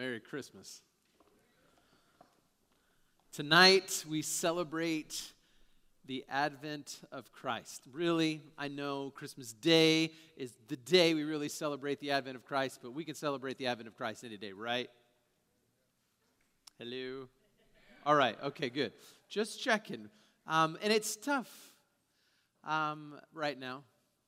Merry Christmas. Tonight, we celebrate the advent of Christ. Really, I know Christmas Day is the day we really celebrate the advent of Christ, but we can celebrate the advent of Christ any day, right? Hello? All right, okay, good. Just checking. And it's tough right now.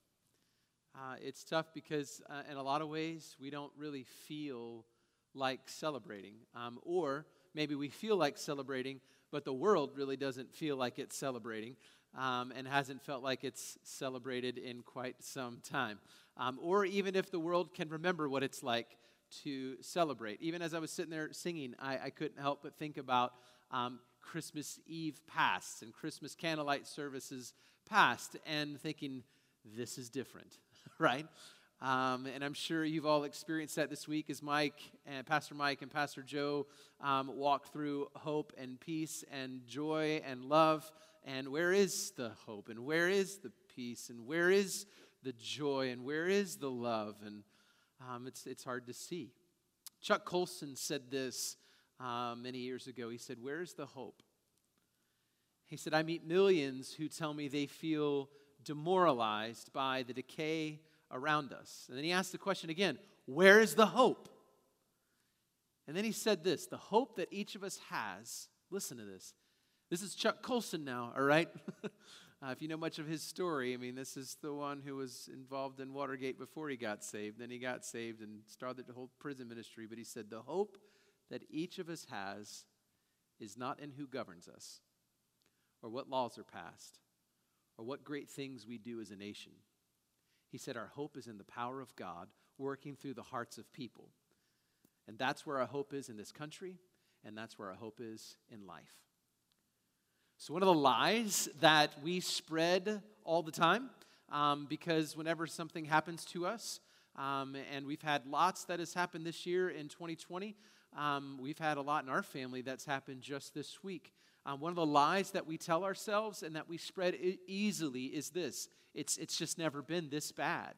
It's tough because in a lot of ways, we don't really feel like celebrating. Or maybe we feel like celebrating, but the world really doesn't feel like it's celebrating and hasn't felt like it's celebrated in quite some time. Or even if the world can remember what it's like to celebrate. Even as I was sitting there singing, I couldn't help but think about Christmas Eve past and Christmas candlelight services past and thinking, this is different, right? And I'm sure you've all experienced that this week as Pastor Mike and Pastor Joe walked through hope and peace and joy and love. And where is the hope? And where is the peace? And where is the joy? And where is the love? And it's hard to see. Chuck Colson said this many years ago. He said, "Where's the hope?" He said, "I meet millions who tell me they feel demoralized by the decay around us." And then he asked the question again, where is the hope? And then he said this, the hope that each of us has, listen to this. This is Chuck Colson now, all right? If you know much of his story, I mean, this is the one who was involved in Watergate before he got saved. Then he got saved and started the whole prison ministry. But he said, the hope that each of us has is not in who governs us or what laws are passed or what great things we do as a nation. He said our hope is in the power of God working through the hearts of people. And that's where our hope is in this country, and that's where our hope is in life. So one of the lies that we spread all the time, because whenever something happens to us, and we've had lots that has happened this year in 2020, we've had a lot in our family that's happened just this week. One of the lies that we tell ourselves and that we spread easily is this. It's just never been this bad.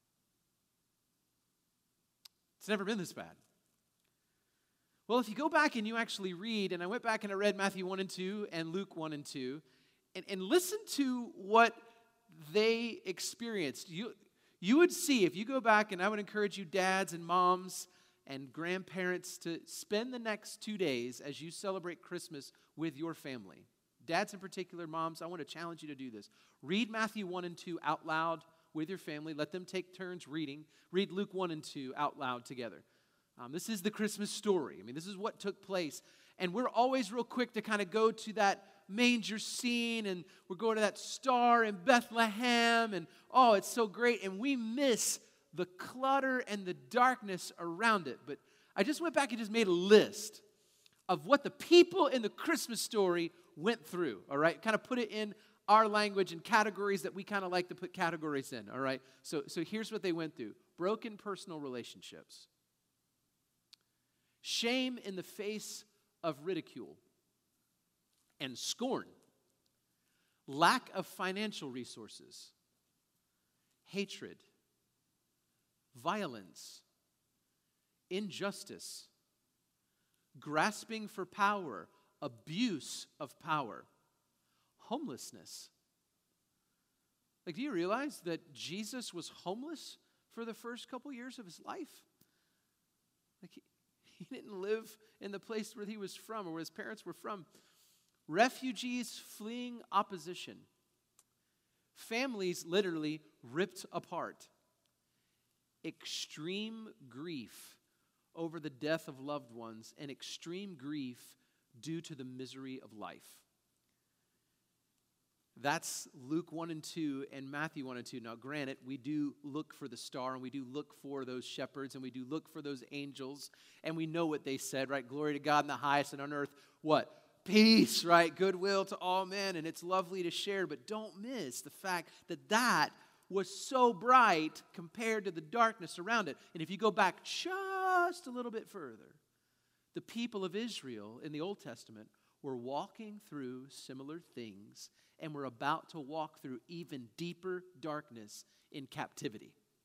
It's never been this bad. Well, if you go back and you actually read, and I went back and I read Matthew 1 and 2 and Luke 1 and 2, and listen to what they experienced. You would see, if you go back, and I would encourage you dads and moms and grandparents to spend the next 2 days as you celebrate Christmas with your family. Dads in particular, moms, I want to challenge you to do this. Read Matthew 1 and 2 out loud with your family. Let them take turns reading. Read Luke 1 and 2 out loud together. This is the Christmas story. I mean, this is what took place. And we're always real quick to kind of go to that manger scene, and we're going to that star in Bethlehem, and oh, it's so great. And we miss the clutter and the darkness around it. But I just went back and just made a list of what the people in the Christmas story went through, all right? Kind of put it in our language and categories that we kind of like to put categories in, all right? So here's what they went through. Broken personal relationships. Shame in the face of ridicule and scorn. Lack of financial resources. Hatred. Violence. Injustice. Grasping for power. Abuse of power. Homelessness. Like, do you realize that Jesus was homeless for the first couple years of his life? Like, he didn't live in the place where he was from or where his parents were from. Refugees fleeing opposition. Families literally ripped apart. Extreme grief over the death of loved ones and extreme grief due to the misery of life. That's Luke 1 and 2 and Matthew 1 and 2. Now, granted, we do look for the star, and we do look for those shepherds, and we do look for those angels, and we know what they said, right? Glory to God in the highest, and on earth, what? Peace, right? Goodwill to all men, and it's lovely to share, but don't miss the fact that that was so bright compared to the darkness around it. And if you go back just a little bit further, the people of Israel in the Old Testament were walking through similar things, and we're about to walk through even deeper darkness in captivity.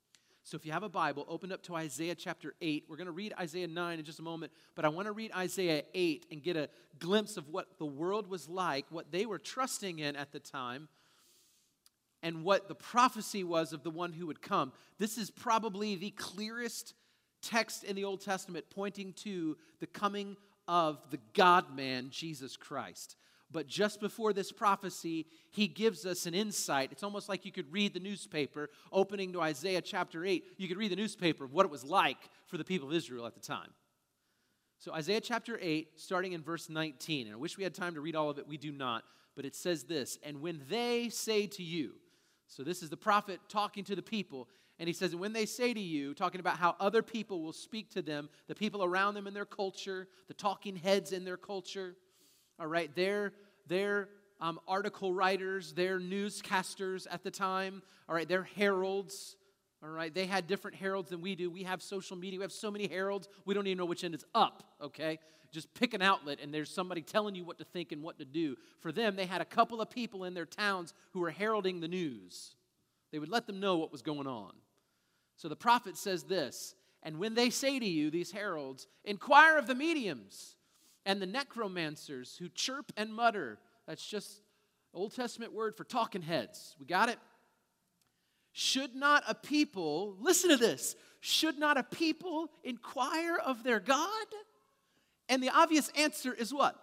So if you have a Bible, open up to Isaiah chapter 8. We're going to read Isaiah 9 in just a moment, but I want to read Isaiah 8 and get a glimpse of what the world was like, what they were trusting in at the time, and what the prophecy was of the one who would come. This is probably the clearest text in the Old Testament pointing to the coming of the God-man, Jesus Christ. But just before this prophecy, he gives us an insight. It's almost like you could read the newspaper, opening to Isaiah chapter 8. You could read the newspaper of what it was like for the people of Israel at the time. So Isaiah chapter 8, starting in verse 19. And I wish we had time to read all of it. We do not. But it says this, "And when they say to you," so this is the prophet talking to the people, and he says, "And when they say to you," talking about how other people will speak to them, the people around them in their culture, the talking heads in their culture, all right, they're article writers, they're newscasters at the time, all right, they're heralds, all right, they had different heralds than we do. We have social media, we have so many heralds, we don't even know which end is up, okay? Just pick an outlet and there's somebody telling you what to think and what to do. For them, they had a couple of people in their towns who were heralding the news. They would let them know what was going on. So the prophet says this, "And when they say to you, these heralds, inquire of the mediums and the necromancers who chirp and mutter." That's just Old Testament word for talking heads. We got it? "Should not a people," listen to this, "should not a people inquire of their God?" And the obvious answer is what?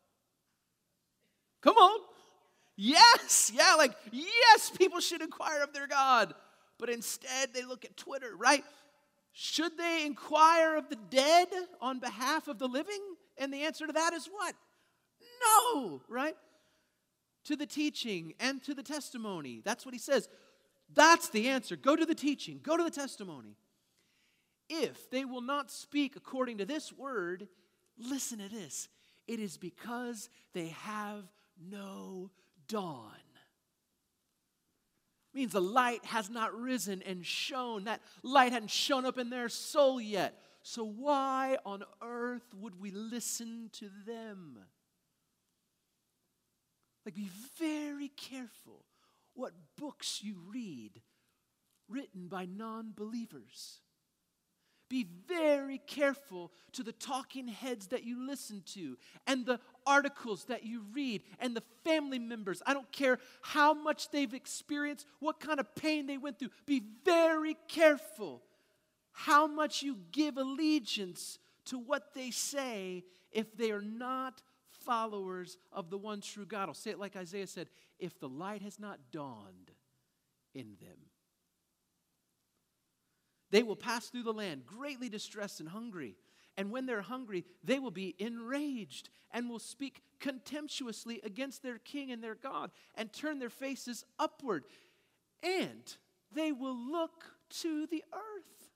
Come on. Yes, yes, people should inquire of their God. But instead, they look at Twitter, right? Should they inquire of the dead on behalf of the living? And the answer to that is what? No, right? To the teaching and to the testimony. That's what he says. That's the answer. Go to the teaching. Go to the testimony. If they will not speak according to this word, listen to this. It is because they have no dawn. Means the light has not risen and shone. That light hadn't shown up in their soul yet. So why on earth would we listen to them? Be very careful what books you read written by non-believers. Be very careful to the talking heads that you listen to and the articles that you read and the family members. I don't care how much they've experienced, what kind of pain they went through. Be very careful how much you give allegiance to what they say if they are not followers of the one true God. I'll say it like Isaiah said, if the light has not dawned in them. They will pass through the land greatly distressed and hungry. And when they're hungry, they will be enraged and will speak contemptuously against their king and their God and turn their faces upward. And they will look to the earth.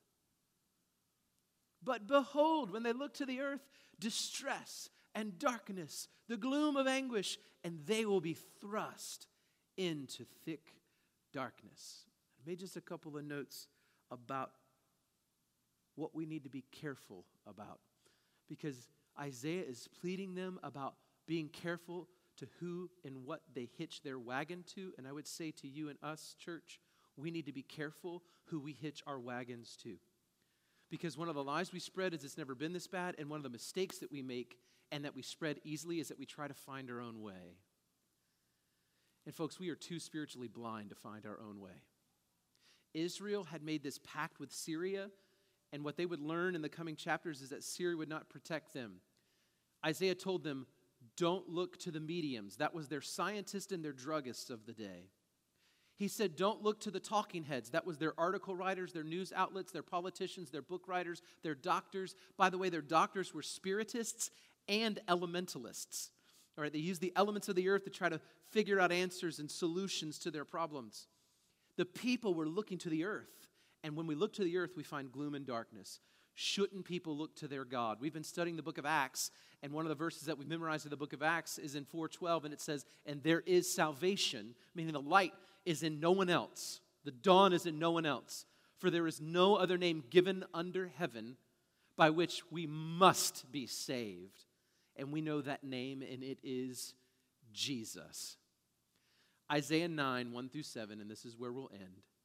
But behold, when they look to the earth, distress and darkness, the gloom of anguish, and they will be thrust into thick darkness. I made just a couple of notes about what we need to be careful about. Because Isaiah is pleading them about being careful to who and what they hitch their wagon to. And I would say to you and us, church, we need to be careful who we hitch our wagons to. Because one of the lies we spread is it's never been this bad. And one of the mistakes that we make and that we spread easily is that we try to find our own way. And folks, we are too spiritually blind to find our own way. Israel had made this pact with Syria, and what they would learn in the coming chapters is that Syria would not protect them. Isaiah told them, don't look to the mediums. That was their scientists and their druggists of the day. He said, don't look to the talking heads. That was their article writers, their news outlets, their politicians, their book writers, their doctors. By the way, their doctors were spiritists and elementalists. All right, they used the elements of the earth to try to figure out answers and solutions to their problems. The people were looking to the earth. And when we look to the earth, we find gloom and darkness. Shouldn't people look to their God? We've been studying the book of Acts, and one of the verses that we've memorized in the book of Acts is in 4:12, and it says, and there is salvation, meaning the light is in no one else. The dawn is in no one else. For there is no other name given under heaven by which we must be saved. And we know that name, and it is Jesus. Isaiah 9, 1-7, and this is where we'll end.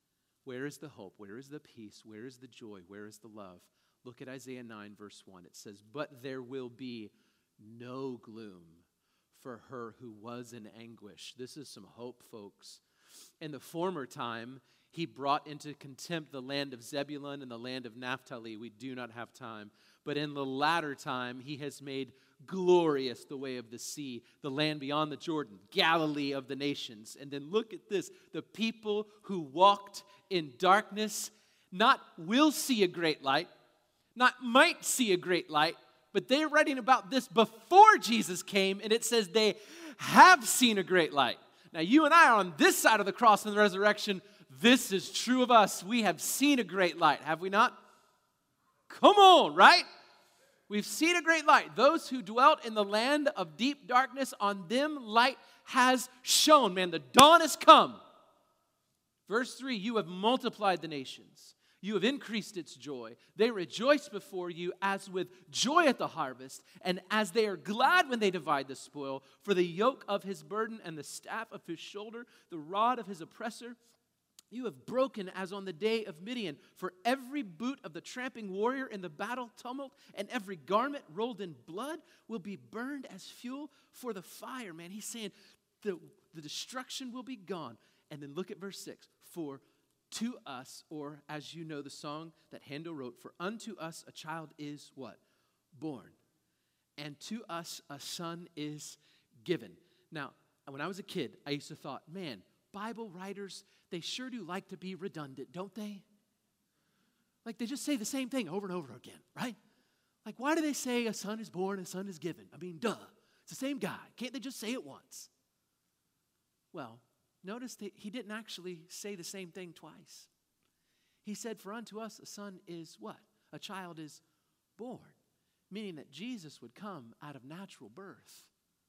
Where is the hope? Where is the peace? Where is the joy? Where is the love? Look at Isaiah 9, verse 1. It says, "But there will be no gloom for her who was in anguish." This is some hope, folks. In the former time, he brought into contempt the land of Zebulun and the land of Naphtali. We do not have time. But in the latter time, he has made glorious the way of the sea, the land beyond the Jordan, Galilee of the nations. And then look at this. The people who walked in darkness not will see a great light, not might see a great light, but they're writing about this before Jesus came, and it says they have seen a great light. Now, you and I are on this side of the cross and the resurrection. This is true of us. We have seen a great light, have we not? Come on, right? We've seen a great light. Those who dwelt in the land of deep darkness, on them light has shone. Man, the dawn has come. Verse 3, you have multiplied the nations. You have increased its joy. They rejoice before you as with joy at the harvest, and as they are glad when they divide the spoil. For the yoke of his burden and the staff of his shoulder, the rod of his oppressor, you have broken as on the day of Midian. For every boot of the tramping warrior in the battle tumult and every garment rolled in blood will be burned as fuel for the fire. Man, he's saying the destruction will be gone. And then look at verse 6. For to us, or as you know the song that Handel wrote, for unto us a child is what? Born. And to us a son is given. Now, when I was a kid, I used to thought, man, Bible writers, they sure do like to be redundant, don't they? Like they just say the same thing over and over again, right? Like why do they say a son is born, a son is given? I mean, duh, it's the same guy. Can't they just say it once? Well, notice that he didn't actually say the same thing twice. He said, for unto us a son is what? A child is born, meaning that Jesus would come out of natural birth.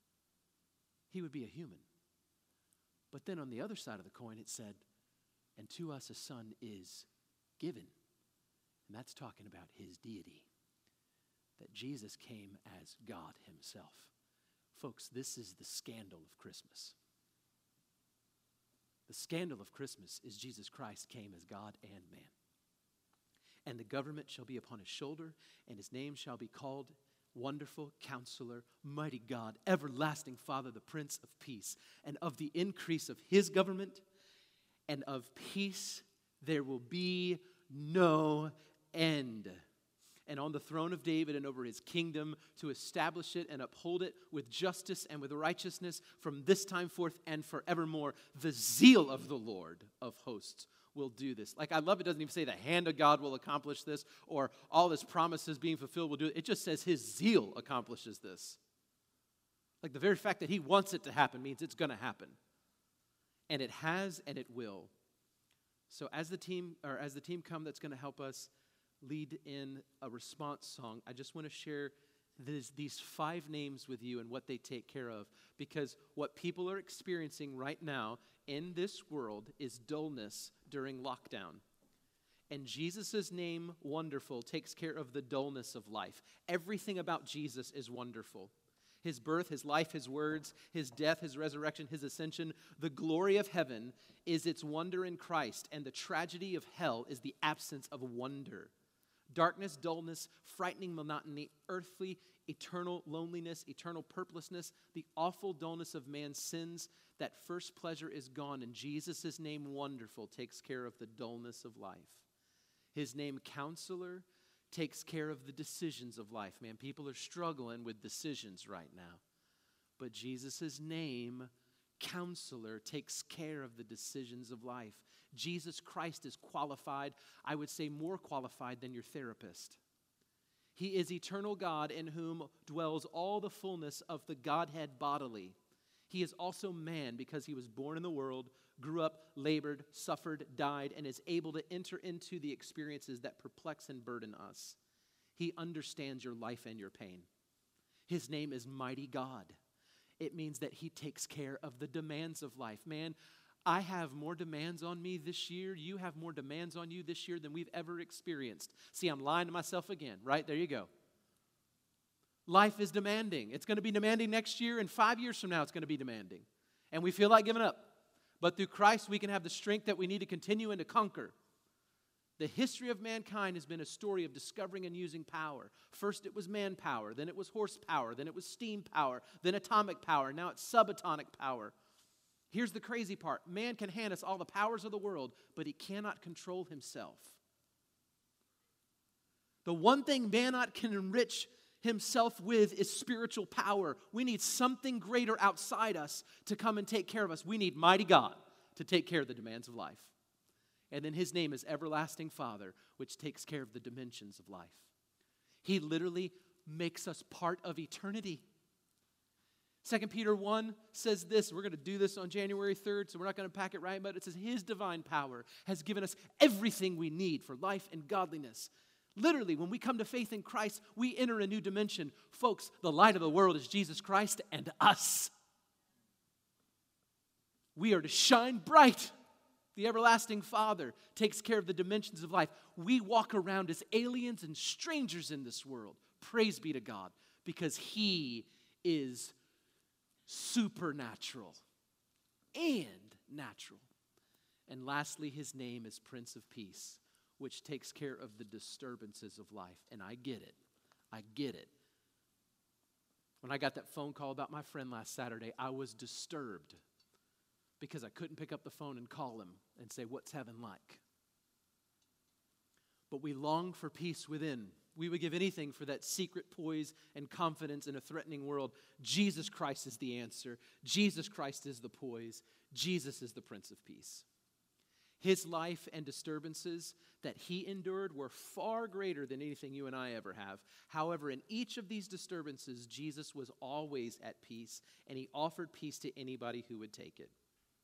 He would be a human. But then on the other side of the coin, it said, and to us a son is given. And that's talking about his deity, that Jesus came as God himself. Folks, this is the scandal of Christmas. The scandal of Christmas is Jesus Christ came as God and man. And the government shall be upon his shoulder, and his name shall be called Wonderful Counselor, Mighty God, Everlasting Father, the Prince of Peace. And of the increase of his government and of peace there will be no end. And on the throne of David and over his kingdom, to establish it and uphold it with justice and with righteousness from this time forth and forevermore. The zeal of the Lord of hosts will do this. Like, I love it doesn't even say the hand of God will accomplish this or all his promises being fulfilled will do it. It just says his zeal accomplishes this. Like the very fact that he wants it to happen means it's going to happen. And it has and it will. So as the team come that's going to help us lead in a response song, I just want to share these 5 names with you and what they take care of. Because what people are experiencing right now in this world is dullness during lockdown. And Jesus' name, Wonderful, takes care of the dullness of life. Everything about Jesus is wonderful. His birth, his life, his words, his death, his resurrection, his ascension. The glory of heaven is its wonder in Christ, and the tragedy of hell is the absence of wonder. Darkness, dullness, frightening monotony, earthly, eternal loneliness, eternal purposelessness, the awful dullness of man's sins, that first pleasure is gone, and Jesus' name, Wonderful, takes care of the dullness of life. His name, Counselor, takes care of the decisions of life. Man, people are struggling with decisions right now. But Jesus' name, Counselor, takes care of the decisions of life. Jesus Christ is qualified, I would say more qualified than your therapist. He is eternal God in whom dwells all the fullness of the Godhead bodily. He is also man because he was born in the world, grew up, labored, suffered, died, and is able to enter into the experiences that perplex and burden us. He understands your life and your pain. His name is Mighty God. It means that he takes care of the demands of life. Man, I have more demands on me this year. You have more demands on you this year than we've ever experienced. See, I'm lying to myself again, right? There you go. Life is demanding. It's going to be demanding next year, and 5 years from now it's going to be demanding. And we feel like giving up. But through Christ we can have the strength that we need to continue and to conquer. The history of mankind has been a story of discovering and using power. First it was manpower, then it was horsepower, then it was steam power, then atomic power, now it's subatomic power. Here's the crazy part. Man can hand us all the powers of the world, but he cannot control himself. The one thing man can enrich himself with is spiritual power. We need something greater outside us to come and take care of us. We need mighty God to take care of the demands of life. And then his name is Everlasting Father, which takes care of the dimensions of life. He literally makes us part of eternity. 2 Peter 1 says this. We're going to do this on January 3rd, so we're not going to pack it right, but it says his divine power has given us everything we need for life and godliness. Literally, when we come to faith in Christ, we enter a new dimension. Folks, the light of the world is Jesus Christ and us. We are to shine bright. The everlasting Father takes care of the dimensions of life. We walk around as aliens and strangers in this world. Praise be to God, because he is supernatural and natural. And lastly, his name is Prince of Peace, which takes care of the disturbances of life. And I get it. I get it. When I got that phone call about my friend last Saturday, I was disturbed because I couldn't pick up the phone and call him and say, what's heaven like? But we long for peace within. We would give anything for that secret poise and confidence in a threatening world. Jesus Christ is the answer. Jesus Christ is the poise. Jesus is the Prince of Peace. His life and disturbances that he endured were far greater than anything you and I ever have. However, in each of these disturbances, Jesus was always at peace, and he offered peace to anybody who would take it.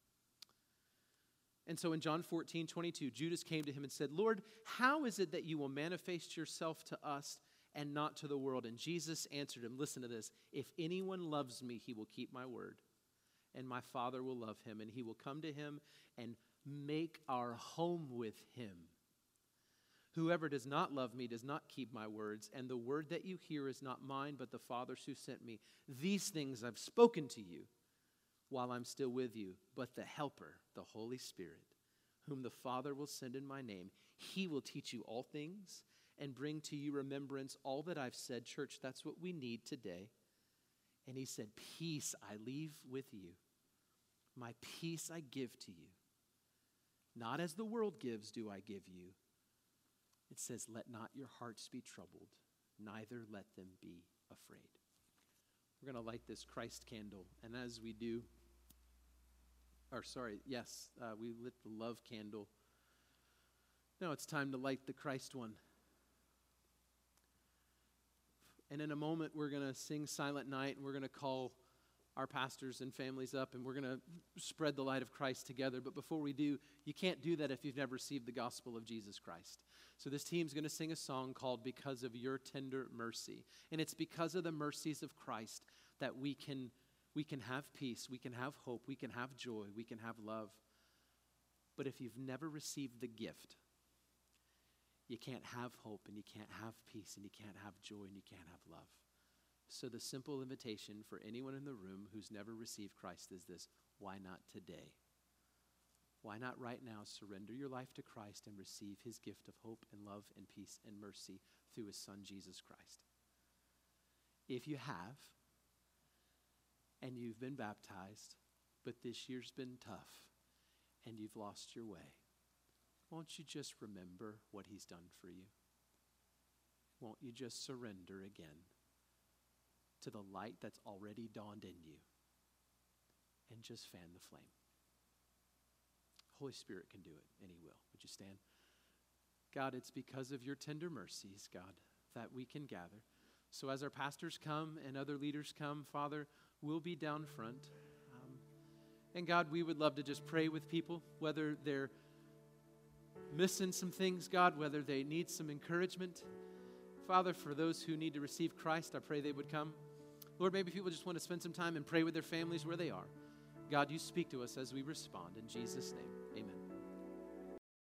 And so in John 14:22, Judas came to him and said, Lord, how is it that you will manifest yourself to us and not to the world? And Jesus answered him, listen to this, if anyone loves me, he will keep my word, and my Father will love him, and he will come to him and make our home with him. Whoever does not love me does not keep my words, and the word that you hear is not mine, but the Father's who sent me. These things I've spoken to you while I'm still with you, but the Helper, the Holy Spirit, whom the Father will send in my name, he will teach you all things and bring to you remembrance all that I've said. Church, that's what we need today. And he said, peace I leave with you. My peace I give to you. Not as the world gives do I give you. It says, let not your hearts be troubled, neither let them be afraid. We're going to light this Christ candle, and as we do, we lit the love candle. Now it's time to light the Christ one. And in a moment, we're going to sing Silent Night, and we're going to call our pastors and families up, and we're going to spread the light of Christ together. But before we do, you can't do that if you've never received the gospel of Jesus Christ. So this team's going to sing a song called Because of Your Tender Mercy. And it's because of the mercies of Christ that we can have peace, we can have hope, we can have joy, we can have love. But if you've never received the gift, you can't have hope, and you can't have peace, and you can't have joy, and you can't have love. So the simple invitation for anyone in the room who's never received Christ is this: why not today? Why not right now surrender your life to Christ and receive his gift of hope and love and peace and mercy through his Son, Jesus Christ? If you have, and you've been baptized, but this year's been tough, and you've lost your way, won't you just remember what he's done for you? Won't you just surrender again to the light that's already dawned in you and just fan the flame? Holy Spirit can do it, and he will. Would you stand? God, it's because of your tender mercies, God, that we can gather. So as our pastors come and other leaders come, Father, we'll be down front. And God, we would love to just pray with people, whether they're missing some things, God, whether they need some encouragement. Father, for those who need to receive Christ, I pray they would come. Lord, maybe people just want to spend some time and pray with their families where they are. God, you speak to us as we respond. In Jesus' name, amen.